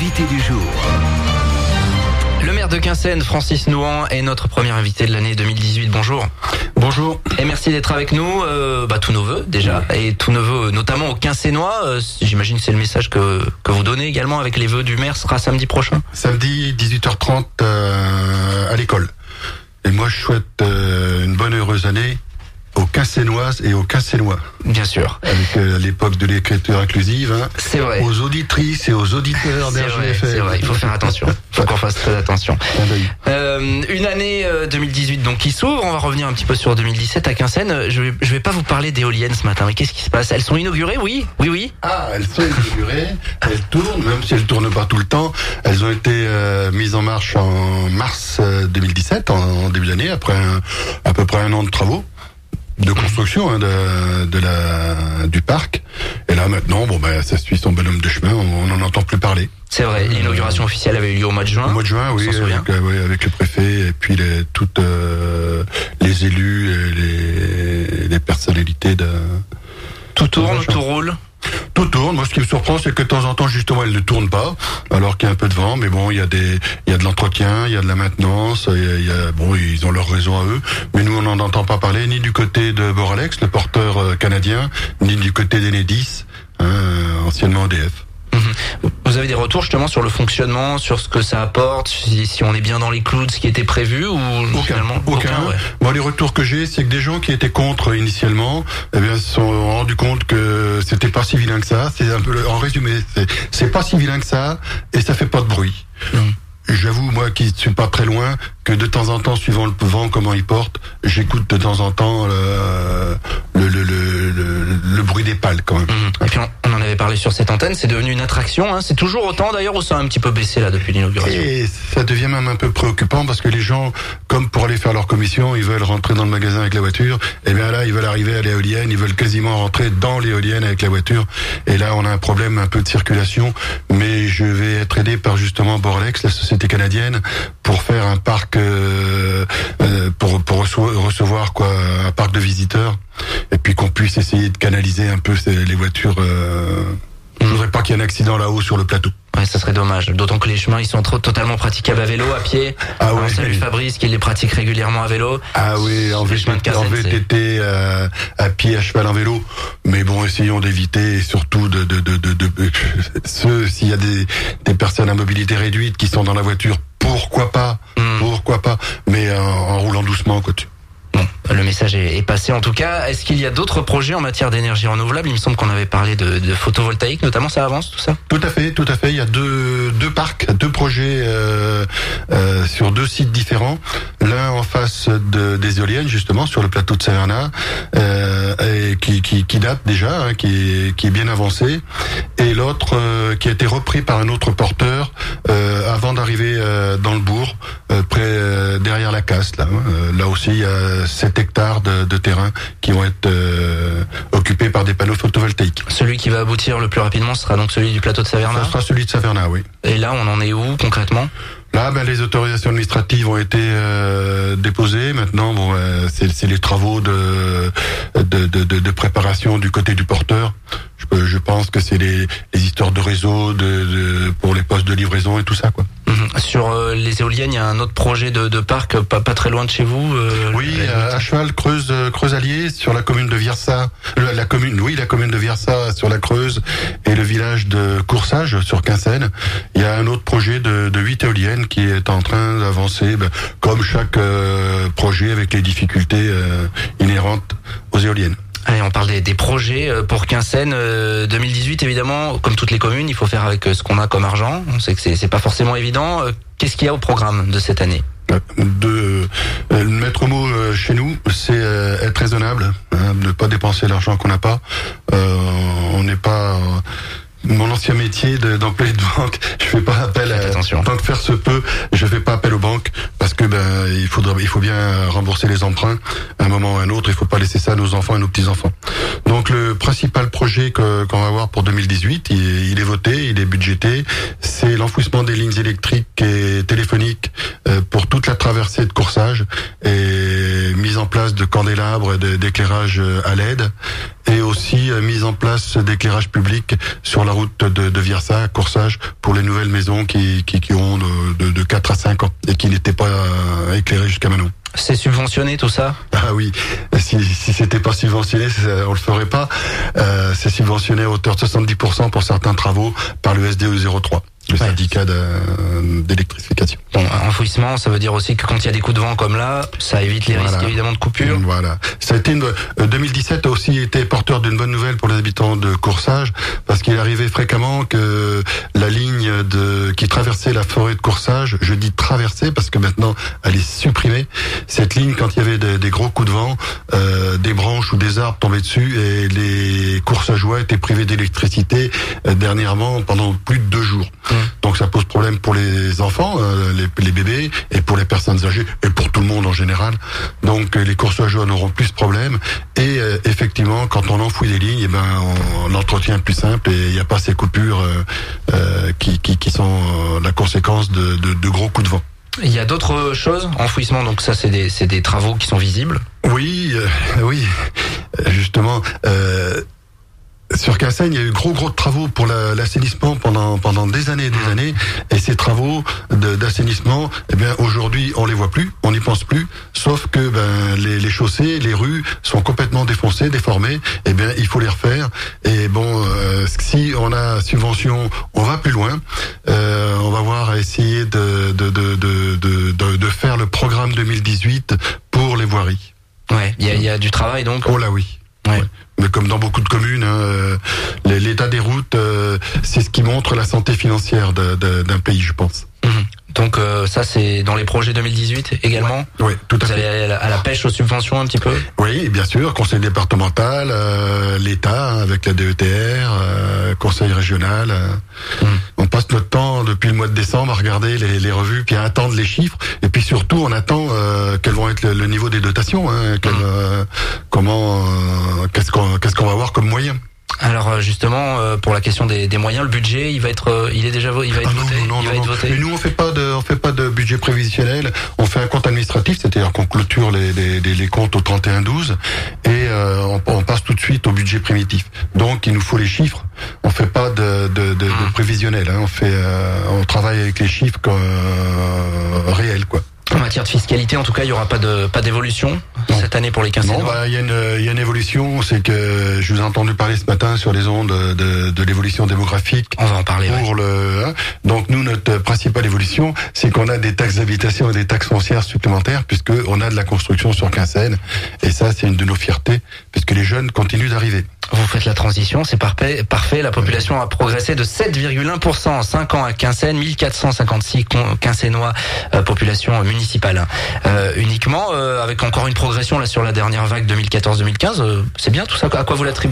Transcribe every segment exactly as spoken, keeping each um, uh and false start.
l'invité du jour. Le maire de Quinssaines, Francis Nouhan, est notre premier invité de l'année deux mille dix-huit. Bonjour. Bonjour. Et merci d'être avec nous. Euh, bah, tous nos vœux déjà, et tous nos vœux notamment aux Quinssainois. Euh, J'imagine que c'est le message que que vous donnez également avec les vœux du maire. Ce sera samedi prochain. Samedi dix-huit heures trente euh, à l'école. Et moi je souhaite euh, une bonne heureuse année aux Quinssainoises et aux Quinssainois. Bien sûr. Avec euh, l'époque de l'écriture inclusive. Hein, c'est vrai. Aux auditrices et aux auditeurs d'R G F M. C'est vrai, il faut faire attention. Il faut qu'on fasse très attention. Euh, une année euh, deux mille dix-huit donc qui s'ouvre. On va revenir un petit peu sur deux mille dix-sept à Quinssaines. Je vais, je vais pas vous parler d'éoliennes ce matin, mais qu'est-ce qui se passe? Elles sont inaugurées, oui, oui, oui. Ah, elles sont inaugurées. Elles tournent, même si elles tournent pas tout le temps. Elles ont été euh, mises en marche en mars deux mille dix-sept, en, en début d'année, après un, à peu près un an de travaux. De construction hein, de, de la du parc, et là maintenant bon ben ça suit son bonhomme de chemin, on n'en entend plus parler. C'est vrai, l'inauguration officielle avait eu lieu au mois de juin. Au mois de juin, oui, avec, euh, oui, avec le préfet et puis les, toutes euh, les élus, et les, les personnalités de. Tout tourne, tout roule. Tout tourne. Moi, ce qui me surprend, c'est que de temps en temps, justement, elle ne tourne pas, alors qu'il y a un peu de vent. Mais bon, il y a des, il y a de l'entretien, il y a de la maintenance. Il y a, il y a bon, ils ont leur raison à eux. Mais nous, on n'en entend pas parler ni du côté de Boralex, le porteur euh, canadien, ni du côté d'Enedis, hein, anciennement E D F. Vous avez des retours justement sur le fonctionnement, sur ce que ça apporte, si, si on est bien dans les clous de ce qui était prévu ou aucun, finalement aucun. aucun ouais. Bon, les retours que j'ai, c'est que des gens qui étaient contre initialement, eh bien, se sont rendus compte que c'était pas si vilain que ça. C'est un peu, le, en résumé, c'est, c'est pas si vilain que ça et ça fait pas de bruit. Mmh. J'avoue, moi qui suis pas très loin, que de temps en temps, suivant le vent, comment il porte, j'écoute de temps en temps le, le, le, le, le, le bruit des pales quand même. Mmh. Et puis on, on en avait parlé sur cette antenne, c'est devenu une attraction, hein. C'est toujours autant d'ailleurs ou ça a un petit peu baissé là depuis l'inauguration? Et ça devient même un peu préoccupant parce que les gens, comme pour aller faire leur commission, ils veulent rentrer dans le magasin avec la voiture, et bien là ils veulent arriver à l'éolienne, ils veulent quasiment rentrer dans l'éolienne avec la voiture, et là on a un problème un peu de circulation, mais je vais être aidé par justement Boralex, la société canadienne, pour faire un parc euh, euh, pour pour recevoir quoi un parc de visiteurs, et puis qu'on puisse essayer de canaliser un peu ces, les voitures. Euh, je voudrais pas qu'il y ait un accident là-haut sur le plateau. Ouais, ça serait dommage. D'autant que les chemins, ils sont trop totalement praticables à vélo, à pied. Ah Alors, ouais. salut Fabrice qui les pratique régulièrement à vélo. Ah oui, en V T T, en V T T euh, à pied, à cheval, en vélo. Mais bon, essayons d'éviter, et surtout de de de de, de, de ceux s'il y a des des personnes à mobilité réduite qui sont dans la voiture, pourquoi pas, mmh. pourquoi pas, mais en, en roulant doucement, quoi. Bon, le message est, est passé en tout cas. Est-ce qu'il y a d'autres projets en matière d'énergie renouvelable? Il me semble qu'on avait parlé de, de photovoltaïque, notamment. Ça avance tout ça? Tout à fait, tout à fait. Il y a deux deux parcs, deux projets euh, euh, sur deux sites différents. L'un en face de, des éoliennes, justement, sur le plateau de Savernah, euh, et qui, qui qui date déjà, hein, qui est qui est bien avancé, et l'autre euh, qui a été repris par un autre porteur euh, avant d'arriver euh, dans le bourg, euh, près euh, derrière la Casse. Là, euh, là aussi, il y a sept hectares de, de terrain qui vont être euh, occupés par des panneaux photovoltaïques. Celui qui va aboutir le plus rapidement sera donc celui du plateau de Savernah? Ça sera celui de Savernah, oui. Et là, on en est où concrètement? Là, ben, les autorisations administratives ont été euh, déposées. Maintenant, bon, euh, c'est, c'est les travaux de de, de de de préparation du côté du porteur. Je, je pense que c'est les, les histoires de réseau, de, de pour les postes de livraison et tout ça, quoi. Mmh. Sur euh, les éoliennes, il y a un autre projet de, de parc pas, pas très loin de chez vous. Euh, oui, à, à cheval, Creuse, Creuse Allier, sur la commune de Viersa. La, la commune, oui, la commune de Viersa sur la Creuse, et le village de Coursage sur Quinssaines. Il y a un autre projet de, de huit éoliennes qui est en train d'avancer, ben, comme chaque euh, projet, avec les difficultés euh, inhérentes aux éoliennes. Allez, on parle des, des projets pour Quinssaines euh, deux mille dix-huit, évidemment, comme toutes les communes, il faut faire avec ce qu'on a comme argent. On sait que c'est, c'est pas forcément évident. Qu'est-ce qu'il y a au programme de cette année? De euh, le maître mot euh, chez nous, c'est euh, être raisonnable, hein, ne pas dépenser l'argent qu'on n'a pas. Euh, on n'est pas... Euh, mon ancien métier de, d'employé de banque, je fais pas appel à, attention. Tant que faire se peut, je fais pas appel aux banques, parce que ben il faudra, il faut bien rembourser les emprunts à un moment ou à un autre. Il faut pas laisser ça à nos enfants et nos petits enfants. Donc le principal projet que, qu'on va avoir pour deux mille dix-huit, il, il est voté, il est budgété, c'est l'enfouissement des lignes électriques et téléphoniques euh, pour toute la traversée de Coursage, et mise en place de candélabres, de, d'éclairage à L E D, et aussi euh, mise en place d'éclairage public sur la route de, de Viersa, Coursage, pour les nouvelles maisons qui, qui, qui ont de, de, de quatre à cinq ans et qui n'étaient pas euh, éclairées jusqu'à maintenant. C'est subventionné tout ça? Ah oui, si, si c'était pas subventionné, on le ferait pas. Euh, c'est subventionné à hauteur de soixante-dix pour cent pour certains travaux par le S D E zéro trois. Le ouais. syndicat d'électrification. Bon, enfouissement, ça veut dire aussi que quand il y a des coups de vent comme là, ça évite les voilà. risques évidemment de coupure. Voilà. Ça a été une, deux mille dix-sept a aussi été porteur d'une bonne nouvelle pour les habitants de Coursage, parce qu'il arrivait fréquemment que la ligne de qui traversait la forêt de Coursage, je dis traversée parce que maintenant elle est supprimée. Cette ligne, quand il y avait des, des gros coups de vent, euh, des branches ou des arbres tombaient dessus et les Coursageois étaient privés d'électricité euh, dernièrement pendant plus de deux jours. Donc ça pose problème pour les enfants, euh, les, les bébés, et pour les personnes âgées, et pour tout le monde en général. Donc euh, les Coursageois n'auront plus ce problème. Et euh, effectivement, quand on enfouit des lignes, eh ben, on, l'entretien est plus simple et il n'y a pas ces coupures euh, euh, qui, qui, qui sont euh, la conséquence de, de, de gros coups de vent. Il y a d'autres choses, enfouissement, donc ça c'est des, c'est des travaux qui sont visibles. Oui, euh, oui, justement... Euh, Sur Quinssaines, il y a eu gros gros de travaux pour la, l'assainissement pendant pendant des années et des années, et ces travaux de, d'assainissement, eh bien aujourd'hui on les voit plus, on n'y pense plus, sauf que ben les, les chaussées, les rues sont complètement défoncées, déformées, eh bien il faut les refaire. Et bon, euh, si on a subvention, on va plus loin, euh, on va voir à essayer de de, de de de de de faire le programme deux mille dix-huit pour les voiries. Ouais, il y a il y a du travail donc. Oh là oui. Ouais. Ouais. Mais comme dans beaucoup de communes, hein, l'état des routes, euh, c'est ce qui montre la santé financière de, de, d'un pays, je pense. Mmh. Donc euh, ça, c'est dans les projets deux mille dix-huit également. Oui, tout à Vous fait. allez à la pêche aux subventions un petit peu. Oui, bien sûr, conseil départemental, euh, l'État avec la D E T R, euh, conseil régional. Euh, mmh. On passe notre temps depuis le mois de décembre à regarder les, les revues, puis à attendre les chiffres, et puis surtout on attend euh, quels vont être le, le niveau des dotations, hein, quel, mmh. euh, comment, euh, qu'est-ce qu'on, qu'est-ce qu'on va avoir comme moyens. Alors justement, pour la question des, des moyens, le budget, il va être, il est déjà, il va être ah non, voté. Non, non, il va non, être non. voté. Mais nous, on fait pas de, on fait pas de budget prévisionnel. On fait un compte administratif, c'est-à-dire qu'on clôture les, les, les comptes au trente et un douze et euh, on, on passe tout de suite au budget primitif. Donc, il nous faut les chiffres. On fait pas de, de, de, mmh. de prévisionnel. Hein. On fait, euh, on travaille avec les chiffres euh, réels, quoi. En matière de fiscalité, en tout cas, il y aura pas de pas d'évolution non. cette année pour les Quinssainois. Non, bah il y a une il y a une évolution, c'est que je vous ai entendu parler ce matin sur les ondes de de l'évolution démographique. On va en parler. Pour ouais. le hein. Donc nous, notre principale évolution, c'est qu'on a des taxes d'habitation et des taxes foncières supplémentaires, puisque on a de la construction sur Quinssaines, et ça c'est une de nos fiertés, puisque les jeunes continuent d'arriver. Vous faites la transition, c'est parfait. Parfait. La population a progressé de sept virgule un pour cent en cinq ans à Quinssaines, mille quatre cent cinquante-six Quinssainois, euh, population municipale. Euh, uniquement, euh, avec encore une progression là sur la dernière vague deux mille quatorze deux mille quinze. Euh, c'est bien tout ça. À quoi vous l'attribuez ?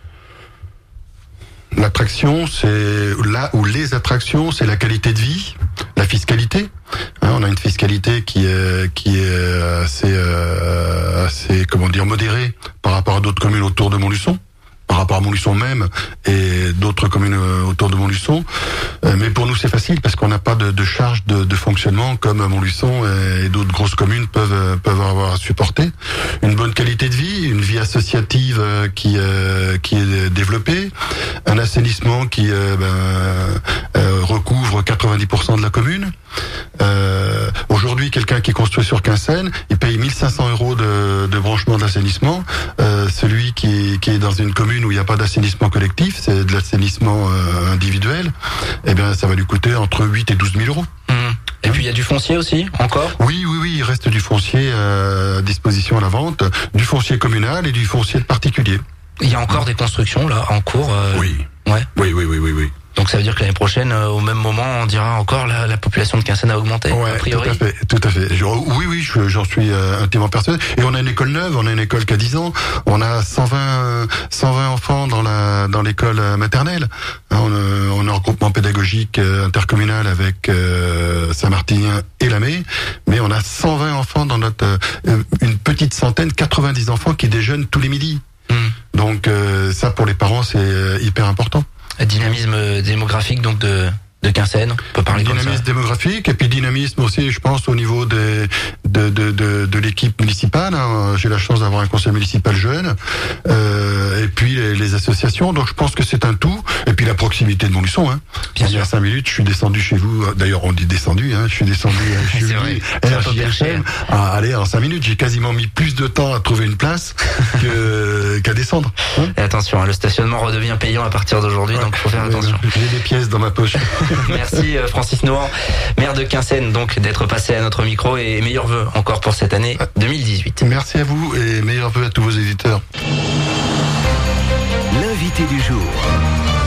L'attraction, c'est là où les attractions, c'est la qualité de vie, la fiscalité. Hein, on a une fiscalité qui est qui est assez euh, assez comment dire modérée par rapport à d'autres communes autour de Montluçon, par rapport à Montluçon même et d'autres communes autour de Montluçon. Euh, mais pour nous, c'est facile parce qu'on n'a pas de, de charge de, de fonctionnement comme Montluçon et d'autres grosses communes peuvent peuvent avoir à supporter. Une bonne qualité de vie, une vie associative qui euh, qui est développée, un assainissement qui euh, ben, euh, recouvre quatre-vingt-dix pour cent de la commune. Euh, aujourd'hui, quelqu'un qui construit sur Quinssaines, il paye mille cinq cents euros de, de branchement d'assainissement. Euh, celui qui, qui est dans une commune où il n'y a pas d'assainissement collectif, c'est de l'assainissement euh, individuel, eh bien, ça va lui coûter entre huit et douze mille euros. Mmh. Et puis il y a du foncier aussi, encore ? Oui, oui, oui, il reste du foncier euh, à disposition à la vente, du foncier communal et du foncier de particulier. Il y a encore des constructions là en cours. Euh... Oui. Ouais. Oui, oui, oui, oui, oui. Donc ça veut dire que l'année prochaine, euh, au même moment, on dira encore la, la population de Quinssaines a augmenté, ouais, a priori. Tout à fait, tout à fait. Je, oui, oui, je, j'en suis euh, intimement persuadé. Et on a une école neuve, on a une école qui a dix ans, on a cent vingt, cent vingt enfants dans la dans l'école maternelle. Hein, on, a, on a un regroupement pédagogique euh, intercommunal avec euh, Saint-Martin et Lamé, mais on a cent vingt enfants dans notre euh, une petite centaine, quatre-vingt-dix enfants qui déjeunent tous les midis. Mmh. Donc euh, ça, pour les parents, c'est euh, hyper important. Dynamisme démographique donc de de Quinssaines, on peut parler comme ça. Dynamisme démographique et puis dynamisme aussi, je pense, au niveau des de, de, de, de l'équipe municipale. Hein. J'ai la chance d'avoir un conseil municipal jeune, euh, et puis les, les associations. Donc je pense que c'est un tout. Et puis la proximité de Montluçon. Hein. Bien sûr. Il y a cinq minutes, je suis descendu chez vous. D'ailleurs, on dit descendu. Hein. Je suis descendu chez vous. R J F M. Ah, allez, en cinq minutes, j'ai quasiment mis plus de temps à trouver une place que, qu'à descendre. Hein. Et attention, hein, le stationnement redevient payant à partir d'aujourd'hui, ouais, donc faut faire attention. J'ai des pièces dans ma poche. Merci Francis Nouhan, maire de Quinssaines, donc d'être passé à notre micro, et meilleurs vœux encore pour cette année deux mille dix-huit. Merci à vous et meilleurs vœux à tous vos éditeurs. L'invité du jour.